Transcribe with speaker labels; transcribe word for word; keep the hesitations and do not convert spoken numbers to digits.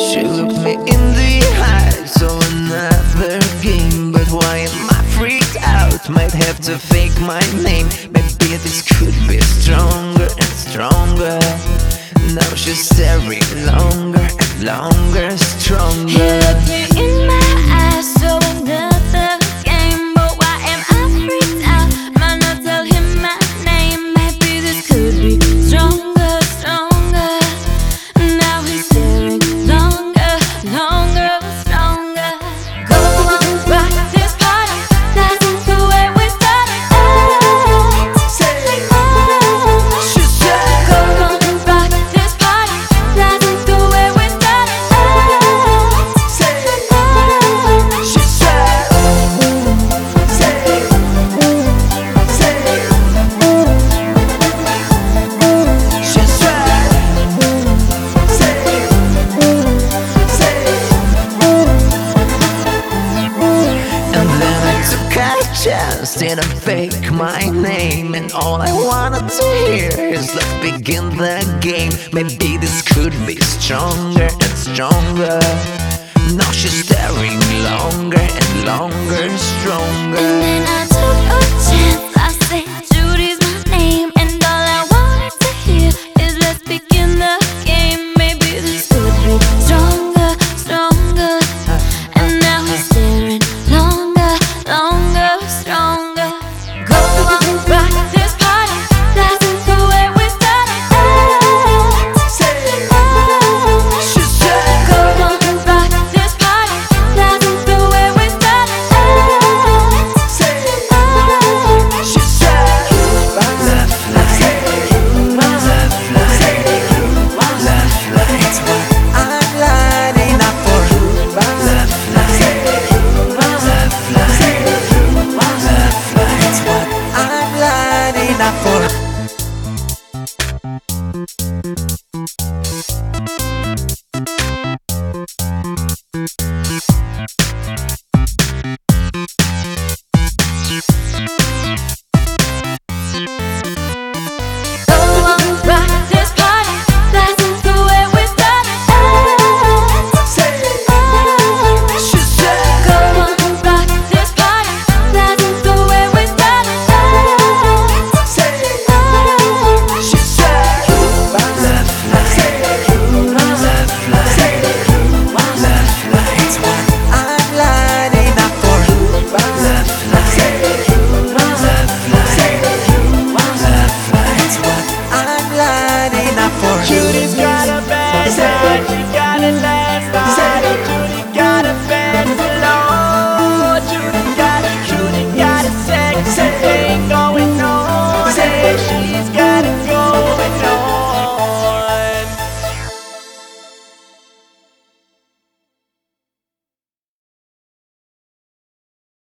Speaker 1: She looked me in the eyes, so another game. But why am I freaked out? Might have to fake my name. Maybe this could be stronger and stronger. Now she's staring longer and longer, stronger.
Speaker 2: He looked me in my eyes, so another game. But why am I freaked out? Might not tell him my name. Maybe this could be stronger, stronger. Now he's staring longer, longer, stronger. Go on, rock this party. That's the way we started. Oh,
Speaker 1: Say,
Speaker 2: oh.
Speaker 1: she said,
Speaker 2: Go on, rock this party. That's the way we started. Oh,
Speaker 1: say,
Speaker 2: oh.
Speaker 1: she said, say, say, she said, say, say. And then I took a chance, didn't fake my name. And all I wanted to hear is let's begin the game. Maybe this could be stronger and stronger. Now she's staring longer and longer, stronger.
Speaker 2: And then I took a